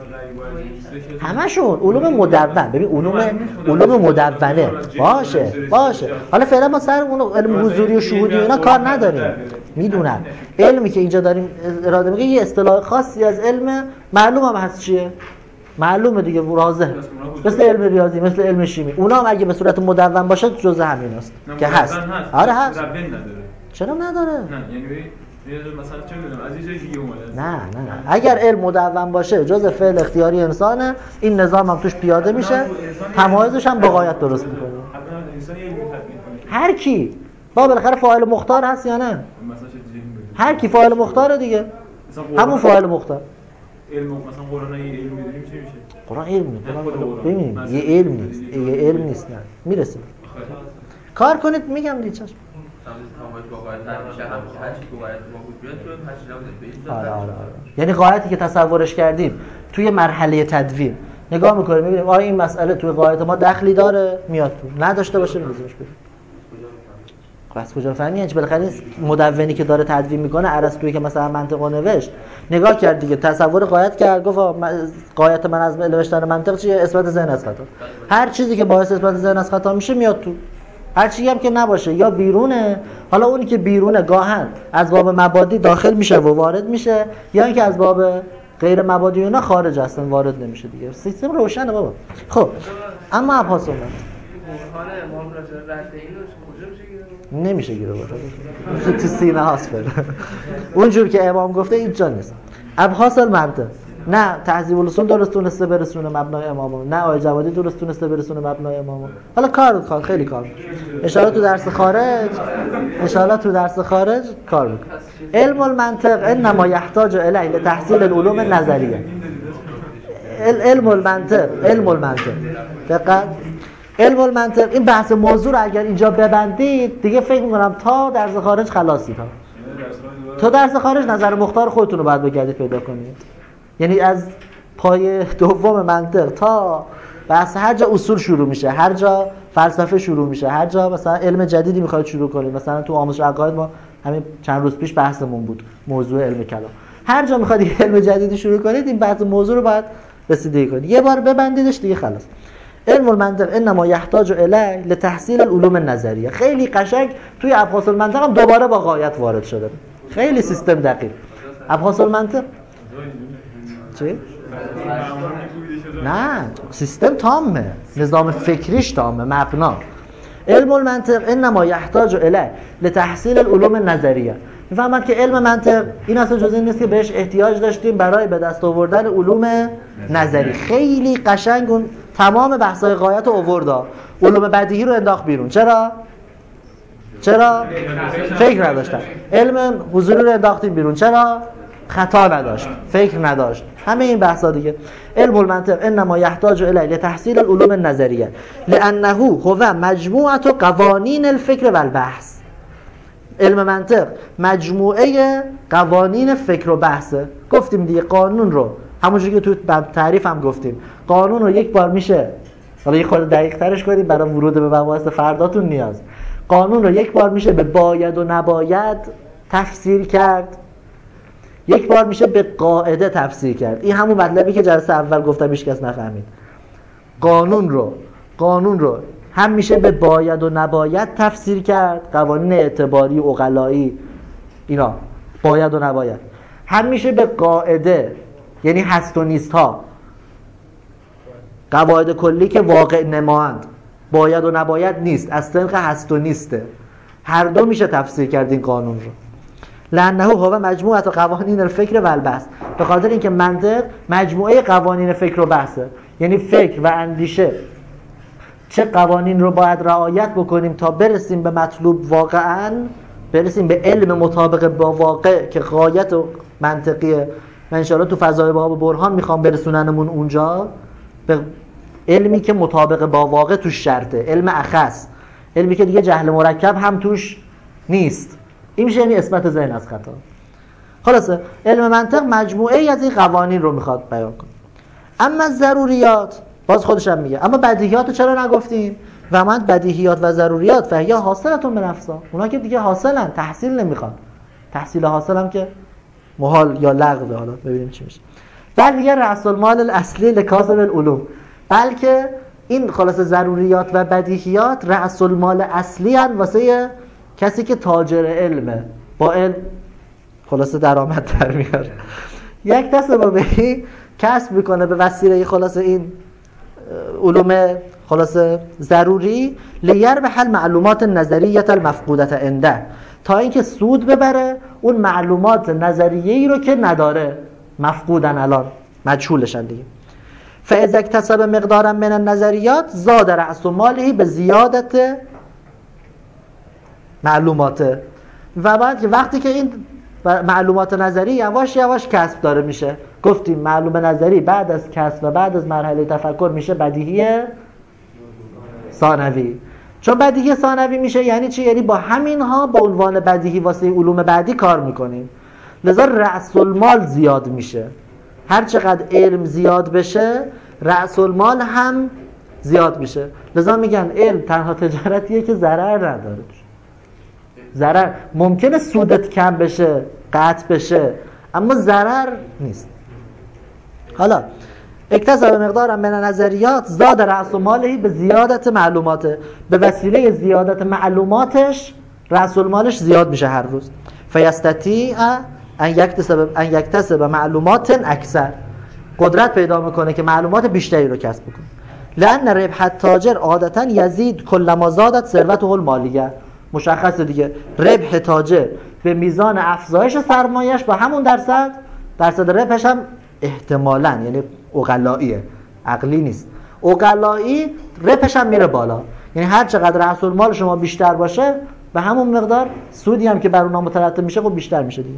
همشون علوم مدون. ببین علوم مدونه باشه. حالا فعلا ما سر اون علم حضوری و شهودی و اینا کار نداریم. میدونم علمی که اینجا داریم اراده میگه یه اصطلاح خاصی از علم معلوم هم هست چیه؟ معلومه دیگه، واضحه. مثل علم ریاضی، مثل علم شیمی، اونا هم اگه به صورت مدون باشه جزء همین است که هست. آره هست. چرا نداره؟ نه یعنی مثلا چه میدونم از یه جای دیگه اومده. نه اگر علم مدون باشه جزء فعل اختیاری انسانه، این نظام هم توش پیاده میشه، تمایزش هم با غایت درست میکنه. انسان علم تطبیق کنه هر کی با بالاخره فاعل مختار هست یا نه؟ هر کی فاعل مختاره دیگه، همون فاعل مختار. علم مثلا قرآن علم میدونیم چی میشه؟ قرآن علم ببینید یه علم نیست نه. میرسیم کار کنید میگم دیگه چشم. آره. یعنی غایتی که تصورش کردیم توی مرحله تدوین نگاه میکنیم میبینیم آیا این مسئله توی غایت ما دخلی داره، میاد تو، نداشته باشه میذارش بره. بس کجا فهمی؟ یعنی بالاخره مدونی که داره تدوین میکنه ارسطویی که مثلا منطق نوشت نگاه کرد دیگه، تصور غایت کرد، گفت غایت من از نوشتن منطق چیه؟ اثبات ذهن از خطا. هر چیزی که باعث اثبات ذهن از خطا میشه میاد تو. هر چی هم که نباشه یا بیرونه. حالا اونی که بیرونه گاهن از باب مبادی داخل میشه و وارد میشه، یا اینکه از باب غیر مبادی اینا خارج هستن وارد نمیشه دیگه. سیستم روشنه بابا. خب اما ابحاث اومد نمیشه گیره باشه تو سینه هاست بره اونجور که امام گفته اینجا نیست. ابحاث المنطق نه تهذیب الاصول درست تونسته برسونه مبنای امامو، نه آقای جوادی درست تونسته برسونه مبنای امامو. حالا کار خیلی کار ان شاء الله تو درس خارج کار میکنه. علم المنطق انما یحتاج الیه لتحصیل العلوم النظریه. علم المنطق دقیقاً علم المنطق این بحث موضوع رو اگر اینجا ببندید دیگه فکر میکنم تا درس خارج خلاصید. تو درس خارج نظر مختار خودتون رو باید بگردید پیدا کنید. یعنی از پای دوم منطق تا بحث هر جا اصول شروع میشه، هر جا فلسفه شروع میشه، هر جا مثلا علم جدیدی میخواید شروع کنید. مثلا تو آموزش عقاید ما همین چند روز پیش بحثمون بود موضوع علم کلام. هر جا میخواید علم جدیدی شروع کنید این بحث موضوع رو باید رسیدگی کنید. یه بار ببندیدش دیگه خلاص. علم المنطق انما یحتاج الیه لتحصیل العلوم النظریه. خیلی قشنگ توی ابحاث المنطق هم دوباره با غایت وارد شده. خیلی سیستم دقیق. ابحاث المنطق چی؟ نه سیستم تامه، نظام فکریش تامه، مبنا. علم المنطق انما یحتاج الیه لتحصیل العلوم النظریه. میفهمن که علم منطق این اصلا جز این نیست که بهش احتیاج داشتیم برای به دست آوردن علوم نظری. خیلی قشنگ اون تمام بحث‌های غایت رو آورد. علوم بدیهی رو انداخت بیرون. چرا؟ فکر نداشتن. علم حضوری رو انداختیم بیرون. چرا؟ خطا نداشت، فکر نداشت. همه این بحثا دیگه. علم المنطق انما یحتاج الیه لتحصیل العلوم النظریه لانه هو مجموعه قوانین الفکر والبحث. علم منطق مجموعه قوانین فکر و بحثه. گفتیم دیگه قانون رو همونجوری که تو تعریف هم گفتیم قانون رو یک بار میشه، حالا یه خورده دقیق ترش کنیم برای ورود به مباحث فرداتون نیاز، قانون رو یک بار میشه به باید و نباید تفسیر کرد، یک بار میشه به قاعده تفسیر کرد. این همون مطلبی که جلسه اول گفتم هیچ کس نفهمید. قانون رو هم میشه به باید و نباید تفسیر کرد، قوانین اعتباری عقلایی اینا باید و نباید، هم میشه به قاعده یعنی هست و نیست ها، قواعد کلی که واقع نماند، باید و نباید نیست، از طریق هست و نیسته. هر دو میشه تفسیر کرد این قانون رو. لانه هو مجموعه قوانین الفکر و البحث. به خاطر اینکه منطق مجموعه قوانین فکر و بحثه. یعنی فکر و اندیشه چه قوانین رو باید رعایت بکنیم تا برسیم به مطلوب، واقعاً برسیم به علم مطابق با واقع که غایت منطقیه. و انشاءالله تو فضای باب برهان میخوام برسوننمون اونجا به علمی که مطابق با واقع توش شرطه، علم اخص، علمی که دیگه جهل مرکب هم توش نیست. این میشه یعنی اثبات ذهن از خطا. خلاصه علم منطق مجموعه ای از این قوانین رو میخواد بیان کنه. اما ضروریات باز خودش هم میگه. اما بدیهیات رو چرا نگفتیم؟ و من بدیهیات و ضروریات فهی حاصلتون به نفسا. اونا که دیگه حاصلن، تحصیل نمیخوان. تحصیل حاصل هم که محال یا لغو. حالا ببینیم چی میشه. بعد دیگه رأس المال الاصلی لکاسب العلوم. بلکه این خلاصه ضروریات و بدیهیات رأس المال اصلی ان واسه کسی که تاجر علمه، با علم خلاصه درآمد در میاره. یک دست با بهی کسب میکنه به وسیله خلاصه این علوم خلاصه ضروری لیربح المعلومات النظریه المفقوده عنده، تا اینکه سود ببره اون معلومات نظریه‌ای رو که نداره، مفقودن، الان مجهولشن دیگه. فاذا اکتسب مقدارا من النظریات زاد رأس ماله به زیادت معلومات. و بعد وقتی که این معلومات نظری یواش یواش کسب داره میشه، گفتیم معلومه نظری بعد از کسب و بعد از مرحله تفکر میشه بدیهی ثانوی. چون بدیهی ثانوی میشه یعنی چی؟ یعنی با همینها با عنوان بدیهی واسه علوم بعدی کار میکنیم. لذا رأس المال زیاد میشه. هر چقدر علم زیاد بشه رأس المال هم زیاد میشه. لذا میگن علم تنها تجارتیه که ضرر نداره. ضرر ممکنه سودت کم بشه، قطع بشه، اما ضرر نیست. حالا اکتسب مقدارا من نظریات زاد رأس ماله به زیادت معلوماته، به وسیله زیادت معلوماتش رأس مالش زیاد میشه هر روز. فیستطیع ان یکتسب معلومات اکثر، قدرت پیدا میکنه که معلومات بیشتری رو کسب کنه. لأن ربح التاجر عادتا یزید کلما زادت ثروته المالیه. مشخصه دیگه، ربح تاجر به میزان افزایش سرمایه‌اش با همون درصد ربحش هم احتمالاً، یعنی عقلاییه، عقلی نیست، عقلایی ربحش هم میره بالا. یعنی هر چقدر رأس المال شما بیشتر باشه به همون مقدار سودی هم که بر اونها مترتب میشه خب بیشتر میشه دیگه.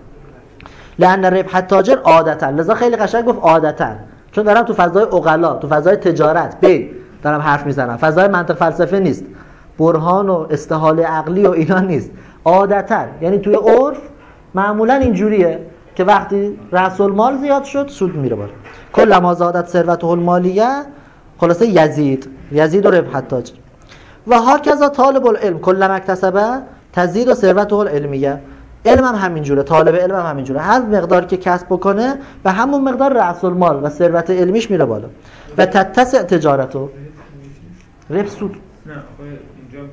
لأن ربح التاجر عادتا، لذا خیلی قشنگ گفت عادتا، چون دارم تو فضای عقلا، تو فضای تجارت دارم حرف میزنم، فضای منطق فلسفه نیست، برهان و استحاله عقلی و اینا نیست. عادتا یعنی توی عرف معمولا اینجوریه که وقتی رأس المال زیاد شد سود میره بالا. کلما زادت ثروته المالیه، خلاصه یزید و ربح التاجر. و هاکذا طالب العلم کلما اکتسب تزید ثروته العلمیه، علم هم همینجوره، طالب علم هم همینجوره، هر مقدار که کسب بکنه به همون مقدار رأس المال و ثروت علمیش میره بالا. و تتسع تجارتو، ربح سود، نه اینجا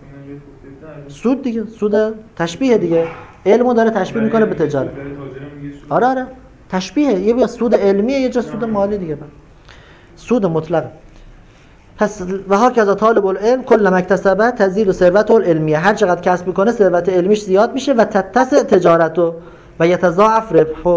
سود دیگه، سود تشبیه دیگه، علمو داره تشبیه میکنه به تجارت. آره تشبیه، یه جا سود علمیه یه جا سود مالی دیگه، سود مطلق. پس و هاکذا طالب العلم کلما اکتسب تزید ثروته العلمیه، هر چقدر کسب میکنه ثروت علمیش زیاد میشه. و تتسع تجارتو و یتضاعف ربحه،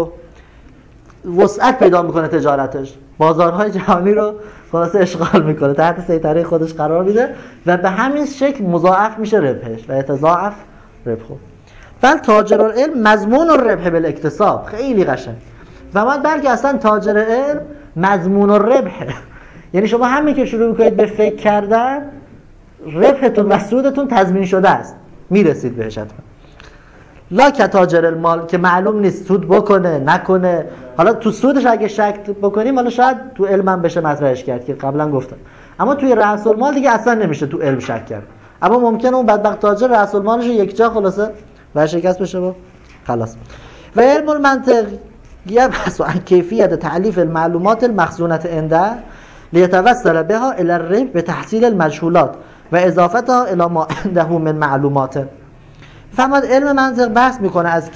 وسعت پیدا میکنه تجارتش، بازارهای جهانی رو خلاصه اشغال میکنه، تحت سیطره خودش قرار میده و به همین شکل مضاعف میشه ربحش و یتضاعف ربحه. بل تاجر العلم مضمون الربح بالاکتساب، خیلی قشنگ. و من بلکه اصلا تاجر علم مضمون الربح، یعنی شما همین که شروع میکنید به فکر کردن ربحتون و سودتون تضمین شده است، میرسید بهش حتما. لا که تاجر المال که معلوم نیست سود بکنه نکنه. حالا تو سودش اگه شک بکنیم حالا شاید تو علمم بشه مطرحش کرد که قبلا گفتم، اما توی رأس المال دیگه اصلا نمیشه تو علم شک کرد. اما ممکنه اون بدبخت تاجر رأس المالش یک جا خلاصه ورشکست بشه و خلاص. و علم المنطق یبحث عن کیفیت تعلیف المعلومات المخزونة عنده لیتوصل بها الى الربح بتحصیل المجهولات و اضافتها الى ما عنده من معلومات. فهمد علم منطق بحث میکنه از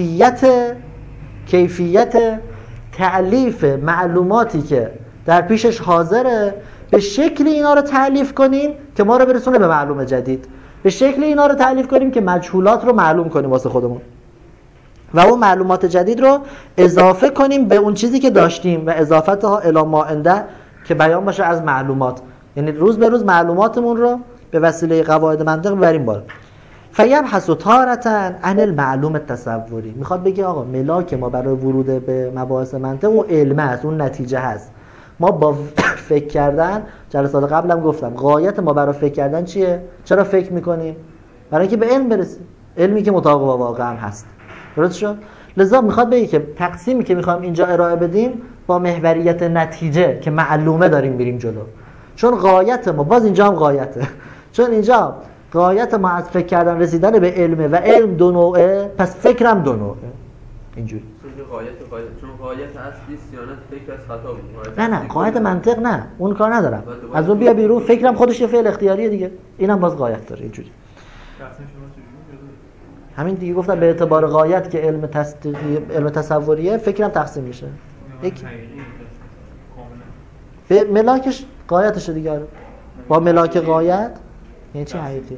کیفیت تعلیف معلوماتی که در پیشش حاضره، به شکل اینا رو تعلیف کنیم که ما رو برسونه به معلومه جدید، به شکل اینا رو تعلیف کنیم که مجهولات رو معلوم کنیم واسه خودمون و اون معلومات جدید رو اضافه کنیم به اون چیزی که داشتیم و اضافتها الی ما عنده که بیان باشه از معلومات، یعنی روز به روز معلوماتمون رو به وسیله قواعد منطق ببریم بالا. فیبحث تارة عن المعلوم التصوری، میخواد بگه آقا ملاک ما برای ورود به مباحث منطق اون علم است، اون نتیجه هست. ما با فکر کردن، جلسات قبلم گفتم غایت ما برای فکر کردن چیه؟ چرا فکر میکنیم؟ برای اینکه به علم برسیم، علمی که مطابق با واقع هم هست. درست شد؟ لذا میخواد بگه که تقسیمی که میخوایم اینجا ارائه بدیم با محوریت نتیجه که معلومه داریم بریم جلو، چون غایت ما باز اینجا هم غایته، چون اینجا غایت ما از فکر کردن رسیدن به علمه و علم دو نوعه، پس فکرم دو نوعه. اینجوری چون غایت اصلی صیانت فکر از خطا بود. نه غایت منطق نه، اون کار ندارم، از اون بیا بیرون، فکرم خودش یه فعل اختیاریه دیگه، اینم باز غایت داره. اینجوری همین دیگه گفتم به اعتبار غایت که علم تصوریه، فکرم تقسیم میشه. یک به ملاکش غایتشه دیگه، با ملاک غایت یعنی چی حقیقی؟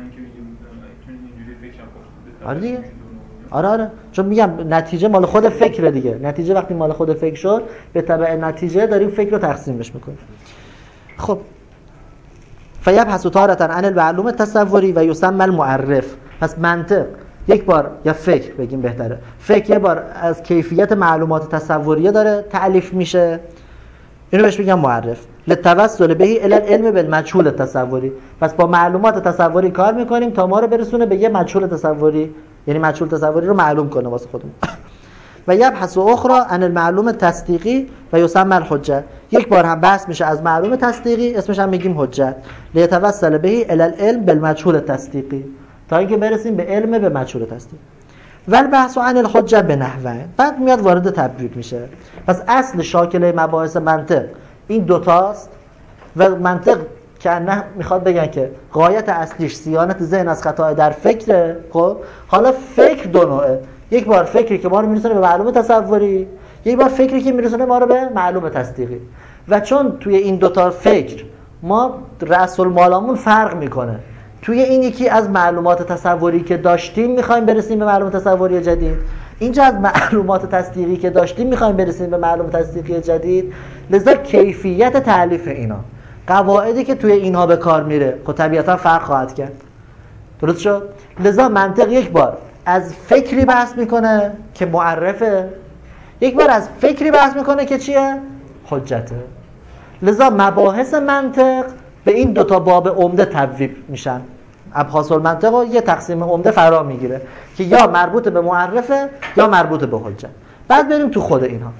آره دیگه، آره چون میگم نتیجه مال خود فکره دیگه، نتیجه وقتی مال خود فکر شد به تبع نتیجه داریم فکر رو تقسیمش میکنیم. خب فیبحث تارة عن المعلوم التصوری و یسمى المعرف. پس منطق یک بار، یا فکر بگیم بهتره، فکر یه بار از کیفیت معلومات تصوریه داره تعلیف میشه، اینو بهش میگم معرف. للتوصل به الی العلم بالمجهول التصوری، پس با معلومات تصوری کار میکنیم تا ما رو برسونه به یه مجهول تصوری، یعنی مجهول تصوری رو معلوم کنه واسه خودمون. و یبحث اخرى عن المعلوم تصدیقی و یسمى الحجه، یک بار هم بحث میشه از معلوم تصدیقی، اسمش هم میگیم حجت. لیتوصل به الی العلم بالمجهول التصدیقی، تا اینکه برسیم به علم به مجهول تصدیق. ول بحث عن الحجه به نحوه، بعد میاد وارد تبریک میشه. پس اصل شاکله مباحث منطق این دوتاست و منطق که نه میخواد بگن که غایت اصلیش صیانت ذهن از خطای در فکره. خب حالا فکر دو نوعه، یک بار فکری که ما رو میرسونه به معلوم تصوری، یک بار فکری که میرسونه ما رو به معلوم تصدیقی. و چون توی این دوتا فکر ما رأس المالمون فرق میکنه، توی این یکی از معلومات تصوری که داشتیم میخوایم برسیم به معلومات تصوری جدید، اینجا از معلومات تصدیقی که داشتیم میخوایم برسیم به معلومات تصدیقی جدید. لذا کیفیت تألیف اینا، قواعدی که توی اینها به کار میره خب طبیعتا فرق خواهد کرد. درست شد؟ لذا منطق یک بار از فکری بحث میکنه که معرفه، یک بار از فکری بحث میکنه که چیه؟ حجته. لذا مباحث منطق به این دوتا باب عمده تبویب میشن. ابحاث المنطق رو یه تقسیم عمده فرا میگیره که یا مربوط به معرفه یا مربوط به حجت. بعد بریم تو خود اینها.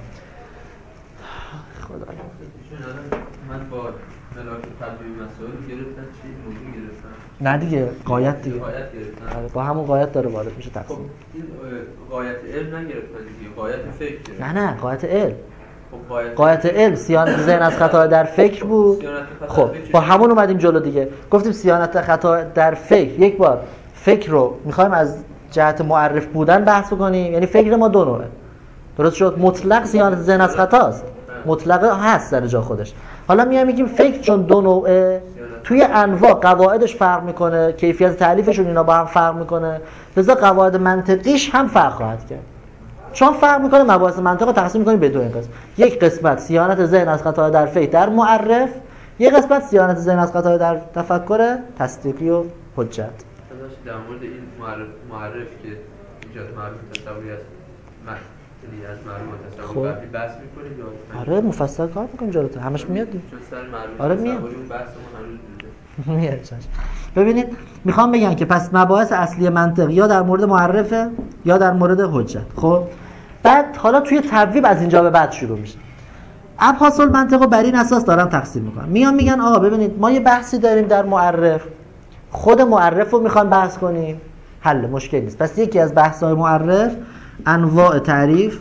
من با ملاک تبویب مسائل گرفتن چی؟ موضوع گرفتن؟ نه دیگه، غایت دیگه. غایت گرفتن. با همون غایت داره وارد میشه خب تقسیم. این غایت علم نگرفتن دیگه، غایت فکر گرفتن. نه غایت علم. خب غایت علم صیانت ذهن از خطا در فکر بود. خب با همون اومدیم جلو دیگه، گفتیم صیانت خطا در فکر، یک بار فکر رو میخوایم از جهت معرف بودن بحث کنیم، یعنی فکر ما دو نوعه. درست شد؟ مطلق صیانت ذهن از خطاست، مطلق هست در جا خودش. حالا میگیم فکر چون دو نوعه، توی انواع قواعدش فرق میکنه، کیفیت تألیفشون اینا با هم فرق میکنه، لذا قواعد منطقیش هم فرق خواهد کرد. چون فرق میکنه مباحث منطق رو تقسیم میکنیم به دو قسمت، یک قسمت صیانت ذهن از خطای در فکر در معرف، یک قسمت صیانت ذهن از خطای در تفکر تصدیقی و حجت. در مورد این معرف که ایجاد معلوم تصوری است، یعنی از معلومات تصوری بحث میکنید یا؟ آره مفصل کار میکنیم جلوتر، همش میاد. چون سر معلومات آره تصوری میاد. اون بحثمون هنوز دیده. ببینید میخوام بگم که پس مباحث اصلی منطق یا در مورد معرفه یا در مورد حجت. خب بعد حالا توی تبویب از اینجا به بعد شروع میشه. ابحاث المنطق رو بر این اساس دارم تقسیم میکنم. میگن آقا ببینید ما یه بحثی داریم در معرف، خود معرف رو میخوام بحث کنیم، حل مشکل نیست. پس یکی از بحث‌های معرف انواع تعریف،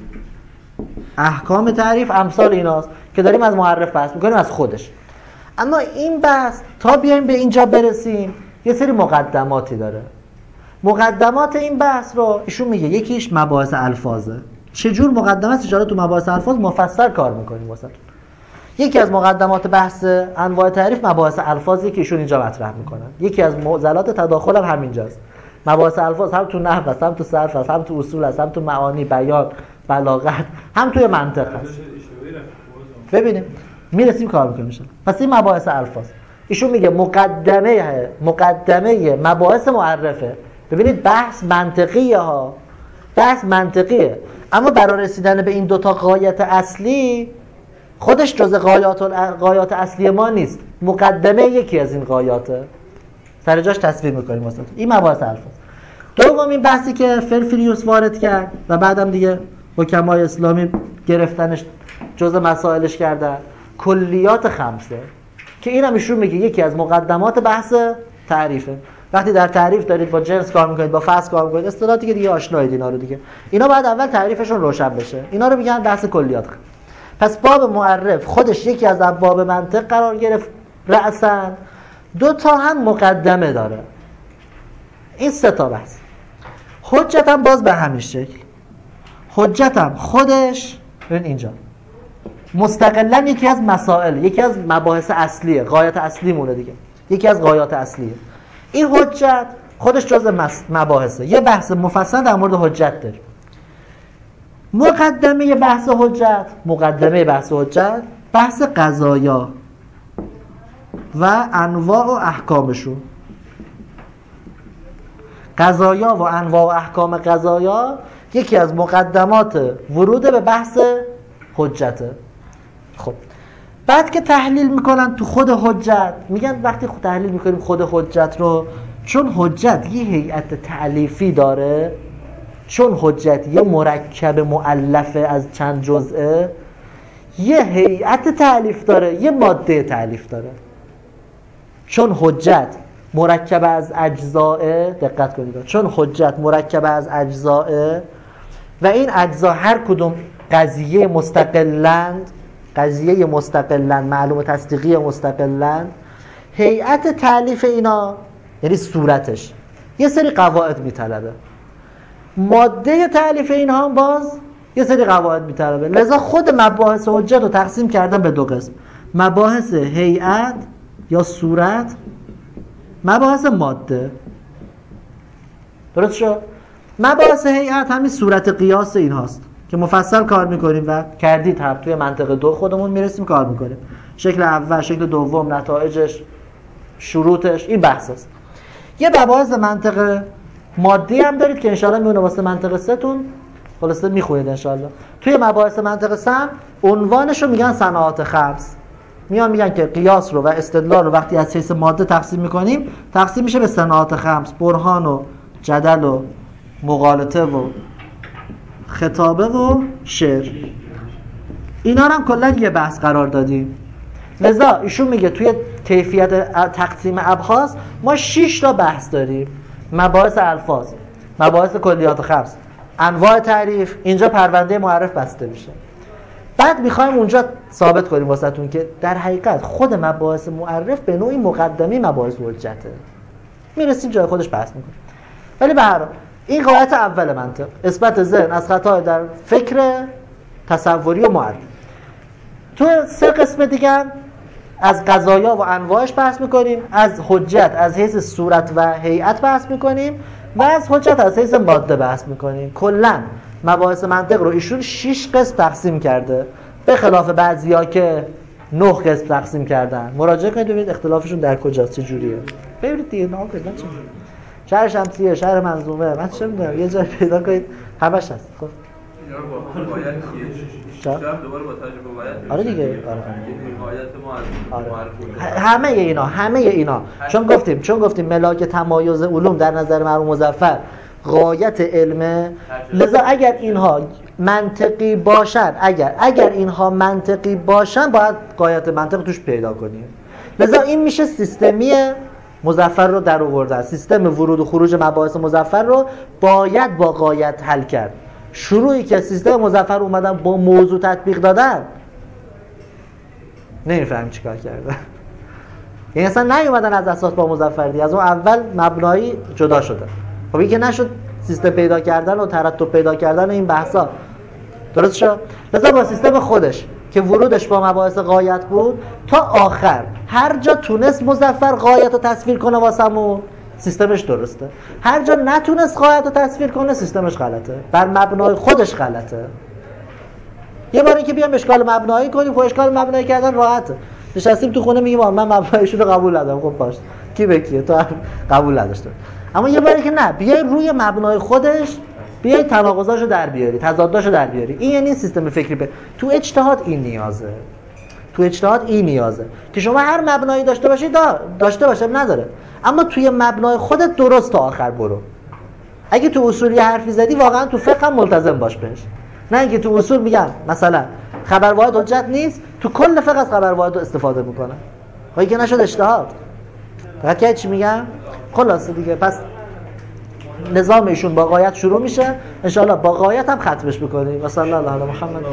احکام تعریف، امثال ایناست که داریم از معرف بحث میکنیم، از خودش. اما این بحث تا بیایم به اینجا برسیم یه سری مقدماتی داره. مقدمات این بحث رو ایشون میگه یکیش مباحث الفاظه. چجور مقدمات اشاره تو مباحث الفاظ مفصل کار میکنیم واسه. یکی از مقدمات بحث انواع تعریف مباحث الفاظی که ایشون اینجا مطرح میکنن. یکی از معضلات تداخل هم همینجاست. مباحث الفاظ هم تو نحو است، هم تو صرف است، هم تو اصول است، هم تو معانی، بیان، بلاغت، هم توی منطق است. ببینیم میرسیم کار میکنیم. پس این مباحث الفاظ ایشون میگه مقدمه مباحث معرفه. ببینید بحث منطقیه ها، بحث منطقیه، اما برای رسیدن به این دوتا غایت اصلی خودش جز غایات اصلی ما نیست، مقدمه یکی از این غایاته، سر جاش تصویر میکنیم واسه این مباحث الفاظ. دومین بحثی که فرفریوس وارد کرد و بعدم دیگه حکمای اسلامی گرفتنش جز مسائلش کردن، کلیات خمسه، که اینم ایشون میگه یکی از مقدمات بحث تعریفه. وقتی در تعریف دارید با جنس کار میکنید، با فصل کار میکنید، اصطلاحاتی که دیگه آشنایید اینا رو دیگه، اینا بعد اول تعریفشون روشن بشه، اینا رو میگن بحث کلیات. پس باب معرف خودش یکی از ابواب منطق قرار گرفت رأساً، دو تا هم مقدمه داره. این سه تا بحث. حجت هم باز به همین شکل. حجت هم خودش ببین اینجا مستقلاً یکی از مسائل، یکی از مباحث اصلیه، غایت اصلی مونه دیگه، یکی از غایات اصلیه. این حجت خودش جزء مباحثه. یه بحث مفصل در مورد حجت داریم. مقدمه بحث حجت بحث قضایا و انواع و احکامشون. قضایا و انواع و احکام قضایا یکی از مقدمات ورود به بحث حجته. خب بعد که تحلیل میکنن تو خود حجت، میگن وقتی تحلیل میکنیم خود حجت رو، چون حجت یه هیئت تألیفی داره، چون حجت یه مرکب مؤلفه از چند جزئه، یه هیئت تألیف داره، یه ماده تألیف داره. چون حجت مرکب از اجزاء، دقت کنید چون حجت مرکب از اجزاء و این اجزا هر کدوم قضیه مستقلند معلوم تصدیقی مستقلند، هیئت تألیف اینا یعنی صورتش یه سری قواعد میطلبه، ماده تألیف اینها هم باز یه سری قواعد میطلبه. لذا خود مباحث حجت رو تقسیم کردن به دو قسم: مباحث هیئت یا صورت، مباحث ماده. درست شد؟ مباحث هیئت همین صورت قیاس این هاست که مفصل کار میکنیم و کردید هم توی منطقه 2 خودمون میرسیم کار میکنیم. شکل اول، شکل دوم، نتایجش، شروطش، این بحث است. یه مباحث منطقه مادی هم دارید که انشاءالله میونه واسه منطقه 3 تون خلاصه میخونید انشاءالله. توی مباحث منطقه 3 عنوانش رو میگن صناعات خمس. میگن که قیاس رو و استدلال رو وقتی از حیث ماده تقسیم میکنیم تقسیم میشه به صناعات خمس: برهان و جدل و مغالطه و خطابه و شعر. اینا رو هم کلا یه بحث قرار دادیم. لذا ایشون میگه توی کیفیت تقسیم ابحاث ما 6 تا بحث داریم: مباحث الفاظ، مباحث کلیات خمس، انواع تعریف. اینجا پرونده معرف بسته میشه. بعد میخوایم اونجا ثابت کنیم واسهتون که در حقیقت خود مباحث معرف به نوعی مقدمه مباحث حجته. میرسیم جای خودش بحث میکنیم. ولی به هر حال این قاعده اول منطق، اثبات ذهن از خطا در فکر تصوری و معرف. تو 3 قسم دیگه از قضایا و انواعش بحث میکنیم، از حجت از حیث صورت و هیئت بحث میکنیم و از حجت از حیث ماده بحث میکنیم. کلا مباحث منطق رو ایشون 6 قسم تقسیم کرده، به خلاف بعضیا که 9 قسم تقسیم کردن. مراجعه کنید ببینید اختلافشون در کجاست، چه جوریه. ببینید دیگه نام کنید چه شهر شمسیه، شهر منظومه، من چه میدونم یه جای پیدا کنید همش هست. خب دوباره با تجربه باید آره دیگه، آره. همه اینا چون گفتیم ملاک تمایز علوم در نظر مرحوم مظفر غایت علمه. لذا اگر اینها منطقی باشن، اگر اینها منطقی باشن باید غایت منطق توش پیدا کنیم. لذا این میشه سیستمی مظفر رو در آوردن. سیستم ورود و خروج مباحث مظفر رو باید با غایت حل کرد. شروعی که سیستم مظفر اومدن با موضوع تطبیق دادن نمیفهم چیکار کردن. یعنی اصلا نیومدن از اساس با مظفر دی، از اون اول مبنایی جدا شده. خب این که نشد سیستم پیدا کردن و ترتب پیدا کردن این بحثا. درست شد؟ لذا با سیستم خودش که ورودش با مباحث غایت بود تا آخر هر جا تونست مظفر غایت رو تصویر کنه واسمون سیستمش درسته، هر جا نتونست غایت رو تصویر کنه سیستمش غلطه، بر مبنای خودش غلطه. یه بار اینکه بیام اشکال مبنایی کنیم، خب اشکال مبنایی کردن راحته. نشستیم تو خونه میگیم من مبنایشون رو قبول ندارم. خب باشه، کی به کیه؟ تو قبول نداشته. اما یه باری که نه، بیای روی مبنای خودش بیای تناقضاشو در بیاری، تضاداشو در بیاری. این یعنی سیستم فکری تو اجتهاد این نیازه. که شما هر مبنایی داشته باشید داشته باشه نداره، اما توی مبنای خودت درست تا آخر برو. اگه تو اصولی حرفی زدی واقعا تو فقه هم ملتزم باش بهش. نه اینکه تو اصول میگن مثلا خبر واحد حجت نیست، تو کل فقه از خبر واحد استفاده میکنن. خب که نشد اجتهاد. فقط که چی میگم؟ خلاصه دیگه. پس نظام ایشون با غایت شروع میشه، ان شاء الله با غایت هم ختمش بکنیم. و صلی الله علی محمد.